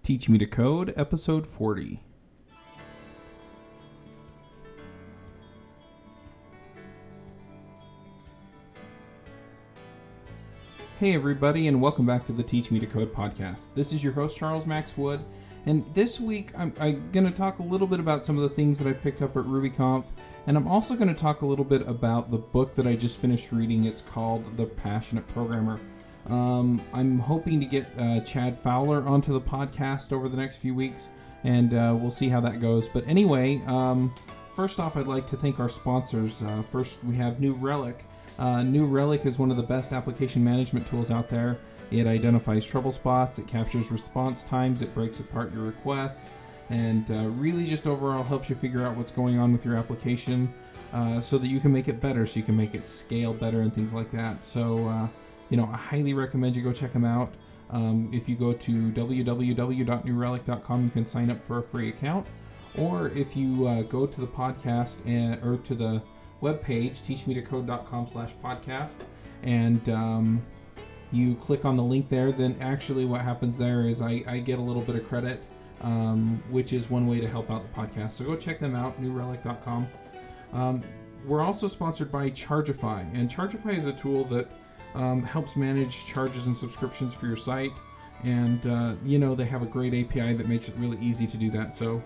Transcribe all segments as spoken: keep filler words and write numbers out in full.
Teach Me to Code, Episode forty. Hey everybody, and welcome back to the Teach Me to Code podcast. This is your host, Charles Max Wood, and this week I'm, I'm going to talk a little bit about some of the things that I picked up at RubyConf, and I'm also going to talk a little bit about the book that I just finished reading. It's called The Passionate Programmer. Um, I'm hoping to get uh, Chad Fowler onto the podcast over the next few weeks, and uh, we'll see how that goes. But anyway, um, first off, I'd like to thank our sponsors. Uh, first, we have New Relic. Uh, New Relic is one of the best application management tools out there. It identifies trouble spots, it captures response times, it breaks apart your requests, and uh, really just overall helps you figure out what's going on with your application uh, so that you can make it better, so you can make it scale better and things like that. So, uh, you know, I highly recommend you go check them out. Um, if you go to w w w dot new relic dot com, you can sign up for a free account. Or if you uh, go to the podcast and or to the webpage, teach me to code dot com slash podcast, and um, you click on the link there, then actually what happens there is I, I get a little bit of credit, um, which is one way to help out the podcast. So go check them out, new relic dot com. Um, we're also sponsored by Chargify, and Chargify is a tool that um, helps manage charges and subscriptions for your site, and uh, you know, they have a great A P I that makes it really easy to do that. So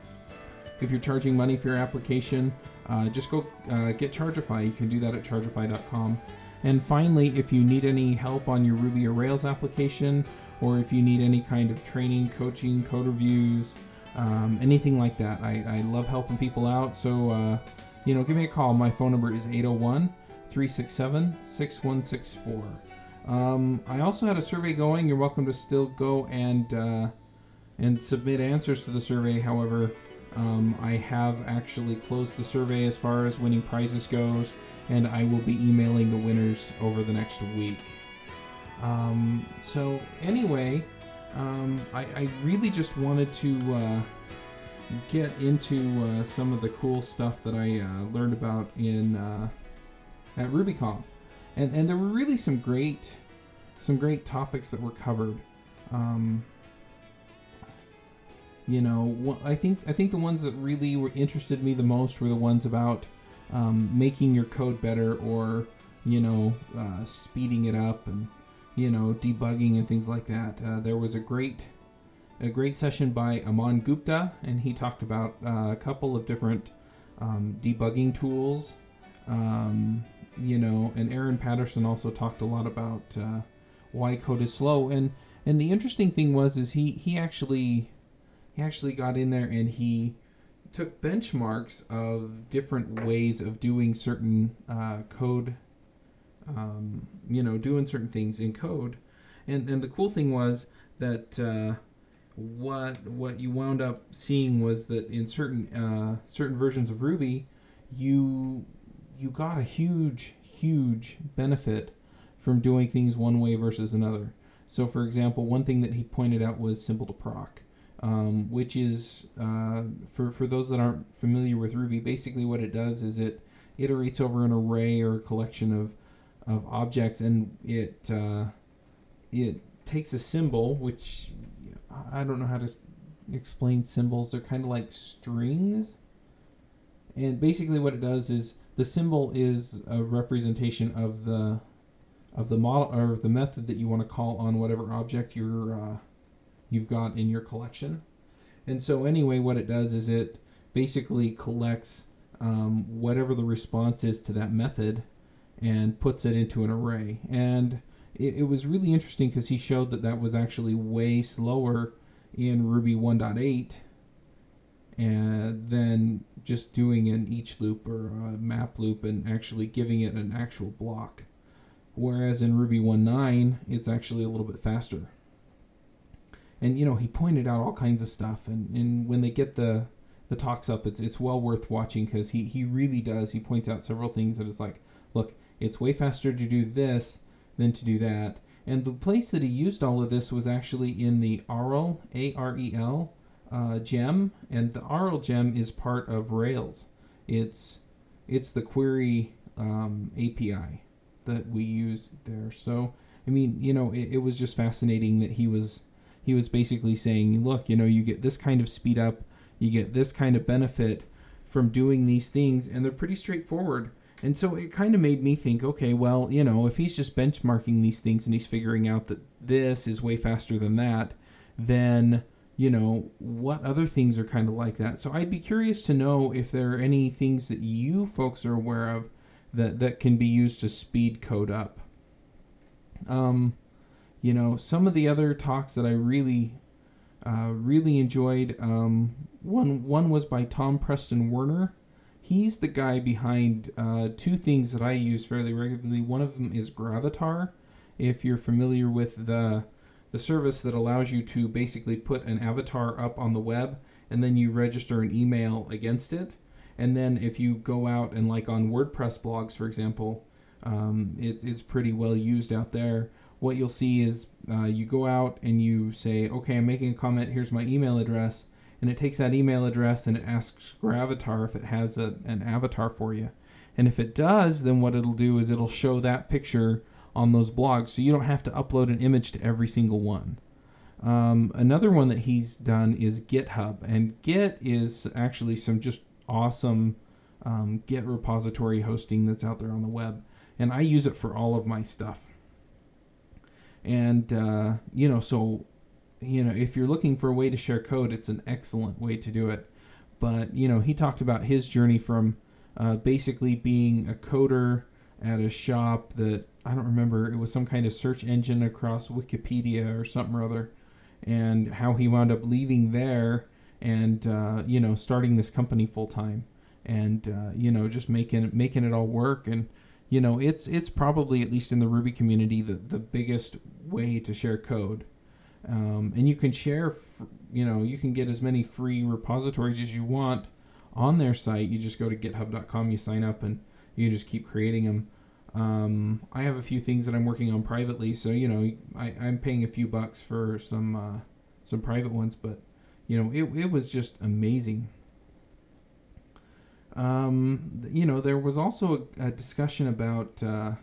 if you're charging money for your application, uh, just go uh, get Chargify. You can do that at chargify dot com. And finally, if you need any help on your Ruby or Rails application, or if you need any kind of training, coaching, code reviews, um, anything like that, I, I love helping people out. So, uh, you know, give me a call. My phone number is eight oh one, three six seven, six one six four. Um, I also had a survey going. You're welcome to still go and uh, and submit answers to the survey. However, Um, I have actually closed the survey as far as winning prizes goes, and I will be emailing the winners over the next week. Um, so anyway, um, I, I really just wanted to uh, get into uh, some of the cool stuff that I uh, learned about in uh, at RubyConf, and and there were really some great some great topics that were covered. Um, You know, I think I think the ones that really were interested me the most were the ones about um, making your code better, or you know, uh, speeding it up, and you know, debugging and things like that. Uh, there was a great a great session by Aman Gupta, and he talked about uh, a couple of different um, debugging tools. Um, you know, and Aaron Patterson also talked a lot about uh, why code is slow. And and the interesting thing was is he he actually. He actually got in there and he took benchmarks of different ways of doing certain uh, code, um, you know, doing certain things in code. And and the cool thing was that uh, what what you wound up seeing was that in certain uh, certain versions of Ruby, you you got a huge huge benefit from doing things one way versus another. So, for example, one thing that he pointed out was simple to proc. Um, which is, uh, for, for those that aren't familiar with Ruby, basically what it does is it iterates over an array or a collection of, of objects, and it uh, it takes a symbol, which I don't know how to explain symbols. They're kind of like strings. And basically what it does is the symbol is a representation of the of the model or the method that you want to call on whatever object you're uh, you've got in your collection. And so anyway, what it does is it basically collects um, whatever the response is to that method and puts it into an array. And it, it was really interesting because he showed that that was actually way slower in Ruby one point eight and then just doing an each loop or a map loop and actually giving it an actual block. Whereas in Ruby one point nine, it's actually a little bit faster. And, you know, he pointed out all kinds of stuff. And, and when they get the, the talks up, it's it's well worth watching because he, he really does. He points out several things that is like, look, it's way faster to do this than to do that. And the place that he used all of this was actually in the A R L, A R E L, uh, gem. And the A R L gem is part of Rails. It's, it's the query um, A P I that we use there. So, I mean, you know, it, it was just fascinating that he was he was basically saying, look, you know, you get this kind of speed up, you get this kind of benefit from doing these things, and they're pretty straightforward. And so it kind of made me think, okay, well, you know, if he's just benchmarking these things and he's figuring out that this is way faster than that, then, you know, what other things are kind of like that? So I'd be curious to know if there are any things that you folks are aware of that, that can be used to speed code up. Um, you know, some of the other talks that I really, uh, really enjoyed, um, one, one was by Tom Preston Werner. He's the guy behind uh, two things that I use fairly regularly. One of them is Gravatar. If you're familiar with the the service that allows you to basically put an avatar up on the web, and then you register an email against it. And then if you go out and, like on WordPress blogs, for example, um, it, it's pretty well used out there. What you'll see is uh, you go out and you say, okay, I'm making a comment, here's my email address. And it takes that email address and it asks Gravatar if it has a, an avatar for you. And if it does, then what it'll do is it'll show that picture on those blogs, so you don't have to upload an image to every single one. Um, another one that he's done is GitHub. And Git is actually some just awesome um, Git repository hosting that's out there on the web. And I use it for all of my stuff. And, uh, you know, so... you know, if you're looking for a way to share code, it's an excellent way to do it. But, you know, he talked about his journey from uh, basically being a coder at a shop that, I don't remember, it was some kind of search engine across Wikipedia or something or other, and how he wound up leaving there and, uh, you know, starting this company full time and, uh, you know, just making, making it all work. And, you know, it's, it's probably, at least in the Ruby community, the, the biggest way to share code. Um, and you can share, f- you know, you can get as many free repositories as you want on their site. You just go to github dot com, you sign up, and you just keep creating them. Um, I have a few things that I'm working on privately, so, you know, I, I'm paying a few bucks for some uh, some private ones, but, you know, it, it was just amazing. Um, you know, there was also a, a discussion about uh,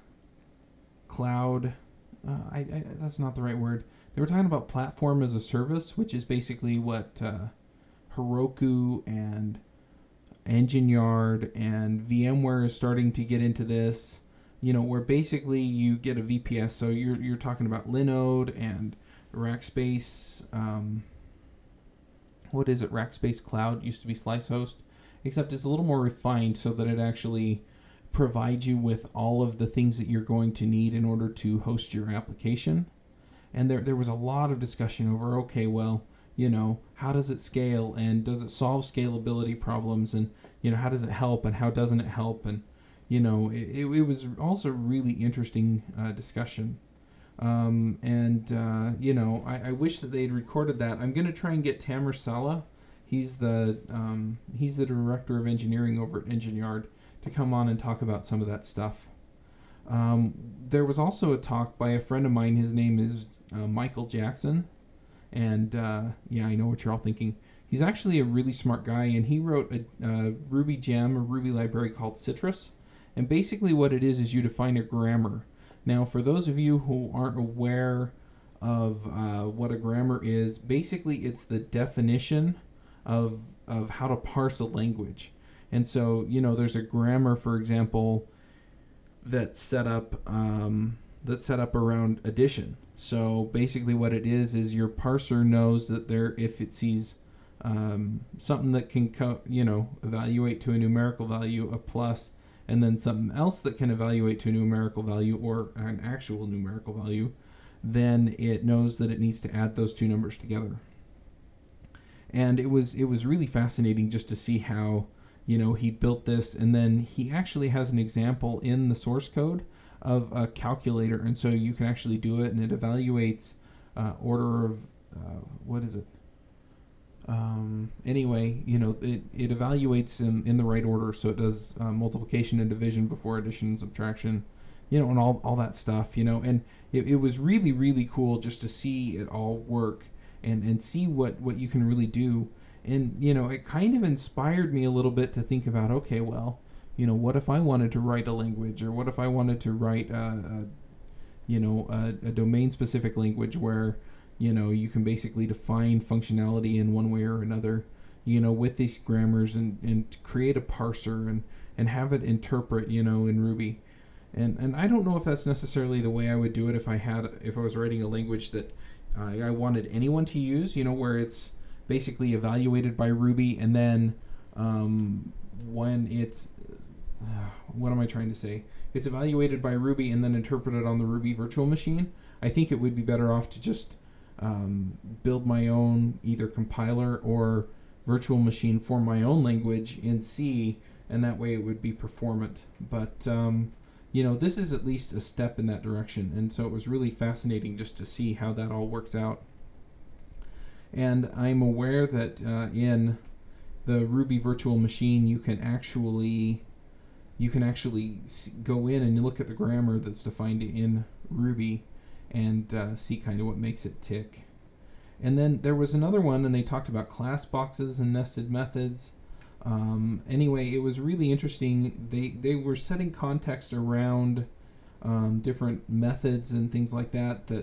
cloud. Uh, I, I that's not the right word. They were talking about platform as a service, which is basically what uh, Heroku and Engine Yard and VMware is starting to get into this. You know, where basically you get a V P S. So you're you're talking about Linode and Rackspace. Um, what is it? Rackspace Cloud used to be SliceHost, except it's a little more refined so that it actually provides you with all of the things that you're going to need in order to host your application. And there there was a lot of discussion over, okay, well, you know, how does it scale, and does it solve scalability problems, and, you know, how does it help, and how doesn't it help, and, you know, it, it was also really interesting uh, discussion. Um, and, uh, you know, I, I wish that they'd recorded that. I'm going to try and get Tamer Sala. He's the um, he's the director of engineering over at Engine Yard to come on and talk about some of that stuff. Um, there was also a talk by a friend of mine. His name is uh, Michael Jackson. And, uh, yeah, I know what you're all thinking. He's actually a really smart guy, and he wrote a, a Ruby gem, a Ruby library called Citrus. And basically what it is is you define a grammar. Now, for those of you who aren't aware of uh, what a grammar is, basically it's the definition of of how to parse a language. And so, you know, there's a grammar, for example, that's set up um, that's set up around addition. So basically what it is is your parser knows that there, if it sees um, something that can co- you know evaluate to a numerical value, a plus, and then something else that can evaluate to a numerical value or an actual numerical value, then it knows that it needs to add those two numbers together. And it was it was really fascinating just to see how, you know, he built this, and then he actually has an example in the source code of a calculator, and so you can actually do it, and it evaluates uh, order of uh, what is it? Um, anyway, you know, it, it evaluates them in the right order, so it does uh, multiplication and division before addition and subtraction, you know, and all all that stuff, you know, and it, it was really, really cool just to see it all work and, and see what, what you can really do. And, you know, it kind of inspired me a little bit to think about, okay, well, you know, what if I wanted to write a language, or what if I wanted to write a, a you know, a, a domain-specific language where, you know, you can basically define functionality in one way or another, you know, with these grammars and, and create a parser and, and have it interpret, you know, in Ruby. And and I don't know if that's necessarily the way I would do it if I had if I was writing a language that uh, I wanted anyone to use, you know, where it's basically evaluated by Ruby, and then um, when it's uh, what am I trying to say? It's evaluated by Ruby and then interpreted on the Ruby virtual machine. I think it would be better off to just um, build my own either compiler or virtual machine for my own language in C, and that way it would be performant. But um, you know, this is at least a step in that direction, and so it was really fascinating just to see how that all works out. And I'm aware that uh, in the Ruby virtual machine, you can actually you can actually go in and look at the grammar that's defined in Ruby and uh, see kind of what makes it tick. And then there was another one, and they talked about class boxes and nested methods. Um, anyway, it was really interesting. They they were setting context around um, different methods and things like that. That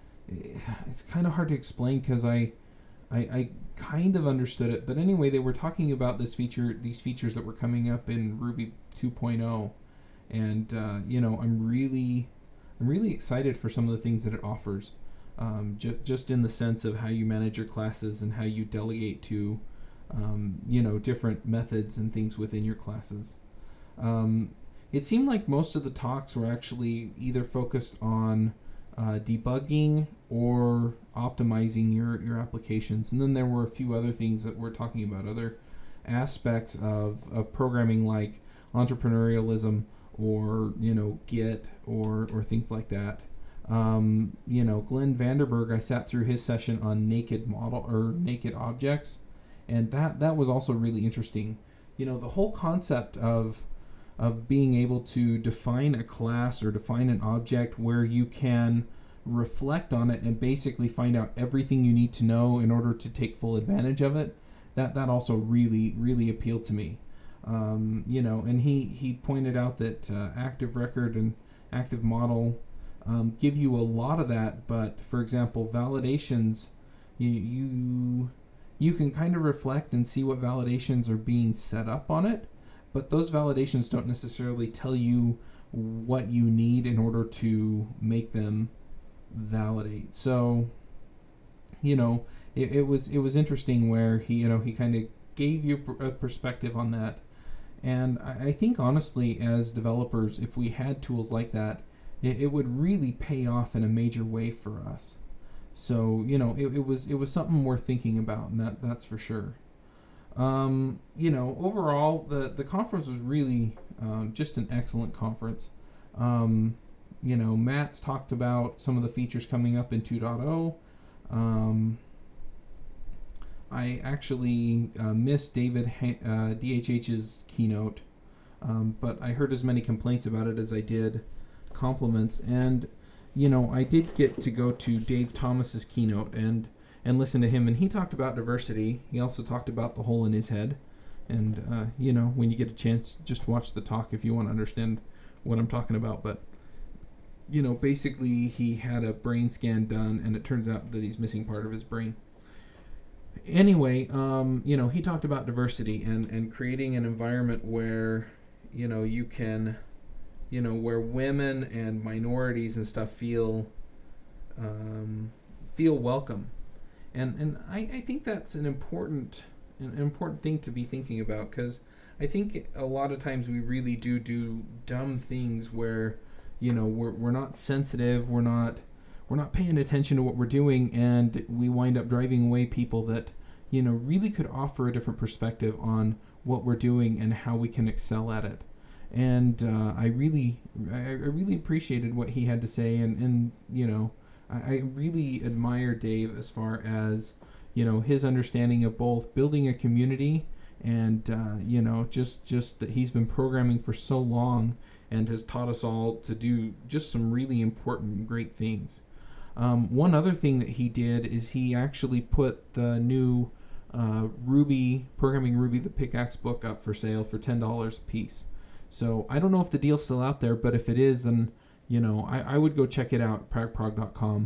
it's kind of hard to explain because I, I I kind of understood it. But anyway, they were talking about this feature, these features that were coming up in Ruby two point oh, and uh, you know, I'm really I'm really excited for some of the things that it offers. Um, ju- just in the sense of how you manage your classes and how you delegate to Um, you know, different methods and things within your classes. Um, it seemed like most of the talks were actually either focused on uh, debugging or optimizing your, your applications. And then there were a few other things that we're talking about, other aspects of, of programming like entrepreneurialism or, you know, Git or, or things like that. Um, you know, Glenn Vanderberg, I sat through his session on naked model or naked objects. And that, that was also really interesting. You know, the whole concept of of being able to define a class or define an object where you can reflect on it and basically find out everything you need to know in order to take full advantage of it, that, that also really, really appealed to me. Um, you know, and he, he pointed out that uh, Active Record and Active Model um, give you a lot of that, but, for example, validations, you... you you can kind of reflect and see what validations are being set up on it, but those validations don't necessarily tell you what you need in order to make them validate. So, you know, it, it was it was interesting where he, you know, he kind of gave you a perspective on that. And I, I think honestly, as developers, if we had tools like that, it, it would really pay off in a major way for us. So, you know, it, it was it was something worth thinking about, and that that's for sure. Um, you know, overall, the, the conference was really um, just an excellent conference. Um, you know, Matt's talked about some of the features coming up in two point oh. Um, I actually uh, missed David ha- uh, D H H's keynote, um, but I heard as many complaints about it as I did compliments, and you know, I did get to go to Dave Thomas's keynote and, and listen to him, and he talked about diversity. He also talked about the hole in his head, and, uh, you know, when you get a chance, just watch the talk if you want to understand what I'm talking about. But, you know, basically he had a brain scan done, and it turns out that he's missing part of his brain. Anyway, um, you know, he talked about diversity and, and creating an environment where, you know, you can... you know, where women and minorities and stuff feel um, feel welcome, and and I, I think that's an important an important thing to be thinking about, because I think a lot of times we really do do dumb things where, you know, we're we're not sensitive, we're not we're not paying attention to what we're doing, and we wind up driving away people that, you know, really could offer a different perspective on what we're doing and how we can excel at it. And uh, I really, I, I really appreciated what he had to say, and, and you know, I, I really admire Dave as far as, you know, his understanding of both building a community and uh, you know, just just that he's been programming for so long and has taught us all to do just some really important, great things. Um, one other thing that he did is he actually put the new uh, Ruby programming Ruby the Pickaxe book up for sale for ten dollars a piece. So I don't know if the deal's still out there, but if it is, then, you know, I, I would go check it out at pragprog dot com.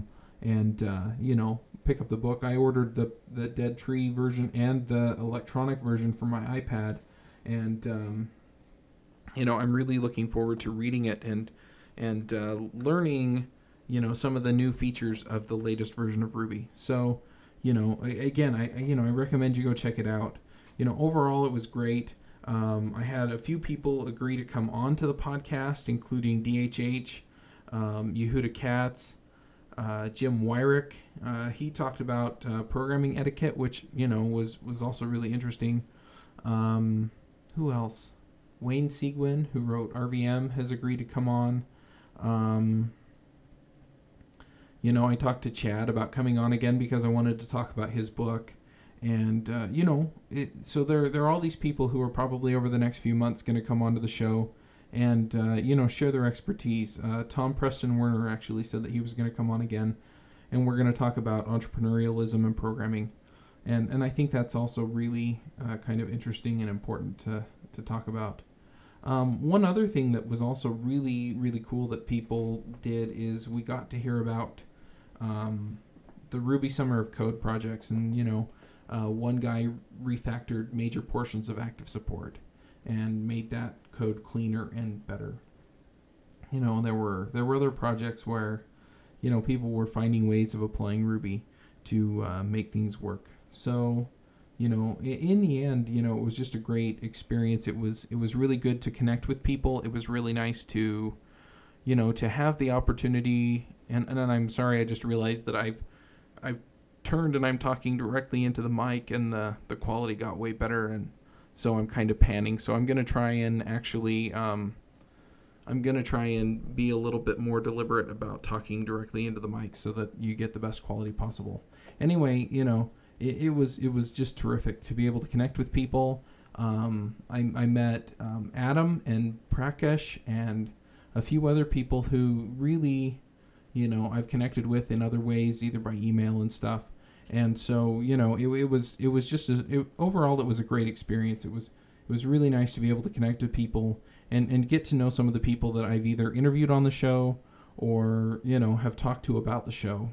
and uh, you know, pick up the book. I ordered the the Dead Tree version and the electronic version for my iPad, and um, you know, I'm really looking forward to reading it and and uh, learning, you know, some of the new features of the latest version of Ruby. So, you know, again, I you know I recommend you go check it out. You know, overall it was great. Um, I had a few people agree to come on to the podcast, including D H H, um, Yehuda Katz, uh, Jim Wyrick. Uh, he talked about uh, programming etiquette, which, you know, was, was also really interesting. Um, who else? Wayne Seguin, who wrote R V M, has agreed to come on. Um, you know, I talked to Chad about coming on again because I wanted to talk about his book. And, uh, you know, it, so there, there are all these people who are probably over the next few months going to come onto the show and, uh, you know, share their expertise. Uh, Tom Preston Werner actually said that he was going to come on again, and we're going to talk about entrepreneurialism and programming. And and I think that's also really uh, kind of interesting and important to, to talk about. Um, one other thing that was also really, really cool that people did is we got to hear about um, the Ruby Summer of Code projects, and, you know, Uh, one guy refactored major portions of active support and made that code cleaner and better. You know, there were there were other projects where, you know, people were finding ways of applying Ruby to uh, make things work. So, you know, in the end, you know, it was just a great experience. It was it was really good to connect with people. It was really nice to, you know, to have the opportunity. And and I'm sorry, I just realized that I've I've turned and I'm talking directly into the mic, and the, the quality got way better, and so I'm kind of panning. So I'm going to try and actually, um, I'm going to try and be a little bit more deliberate about talking directly into the mic so that you get the best quality possible. Anyway, you know, it, it was it was just terrific to be able to connect with people. Um, I, I met um, Adam and Prakash and a few other people who really, you know, I've connected with in other ways, either by email and stuff. And so, you know, it, it was it was just a, it, overall it was a great experience. It was it was really nice to be able to connect with people and, and get to know some of the people that I've either interviewed on the show or, you know, have talked to about the show.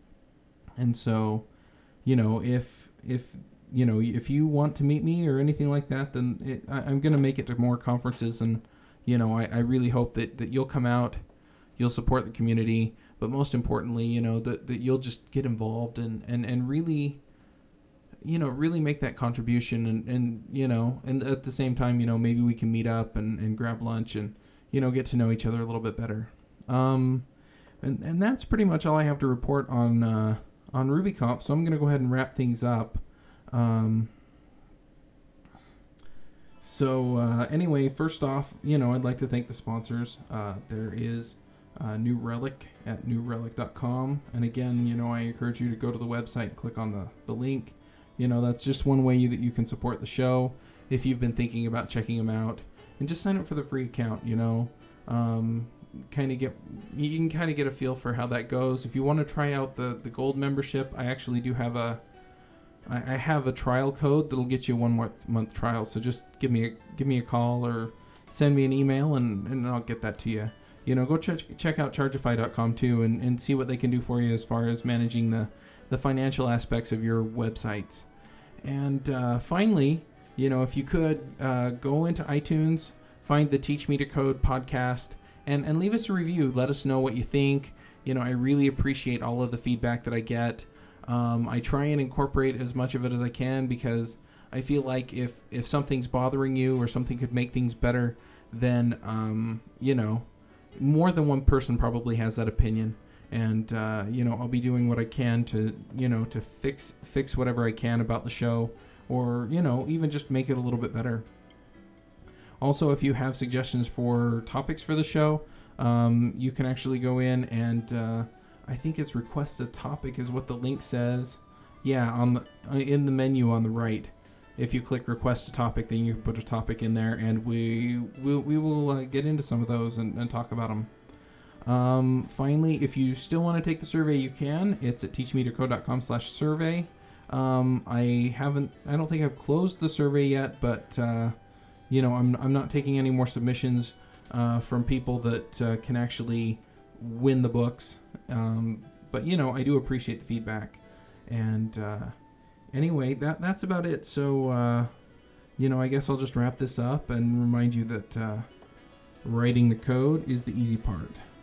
And so, you know, if if you know if you want to meet me or anything like that, then it, I, I'm going to make it to more conferences, and, you know, I, I really hope that, that you'll come out, you'll support the community. But most importantly, you know, that, that you'll just get involved and, and, and really, you know, really make that contribution. And, and, you know, and at the same time, you know, maybe we can meet up and, and grab lunch and, you know, get to know each other a little bit better. Um, and, and that's pretty much all I have to report on uh, on RubyConf. So I'm going to go ahead and wrap things up. Um, so uh, anyway, first off, you know, I'd like to thank the sponsors. Uh, there is... Uh, New Relic at new relic dot com, and again, you know, I encourage you to go to the website and click on the, the link. You know, that's just one way that you can support the show if you've been thinking about checking them out, and just sign up for the free account. You know, um, kind of get you can kind of get a feel for how that goes. If you want to try out the, the gold membership, I actually do have a I, I have a trial code that'll get you a one month month trial. So just give me a give me a call or send me an email, and, and I'll get that to you. You know, go check check out chargeify dot com too, and, and see what they can do for you as far as managing the, the financial aspects of your websites. And uh, finally, you know, if you could uh, go into iTunes, find the Teach Me to Code podcast, and, and leave us a review. Let us know what you think. You know, I really appreciate all of the feedback that I get. Um, I try and incorporate as much of it as I can, because I feel like if, if something's bothering you or something could make things better, then, um, you know, more than one person probably has that opinion, and uh, you know, I'll be doing what I can to, you know, to fix fix whatever I can about the show, or, you know, even just make it a little bit better. Also, if you have suggestions for topics for the show, um, you can actually go in and uh, I think it's request a topic is what the link says. Yeah, on the in the menu on the right. If you click request a topic, then you can put a topic in there, and we we, we will uh, get into some of those and, and talk about them. Um, finally, if you still want to take the survey, you can. It's at teach me to code dot com slash survey. Um, I haven't, I don't think I've closed the survey yet, but uh, you know, I'm I'm not taking any more submissions uh, from people that uh, can actually win the books. Um, But, you know, I do appreciate the feedback. And uh, anyway, that that's about it. So, uh, you know, I guess I'll just wrap this up and remind you that uh, writing the code is the easy part.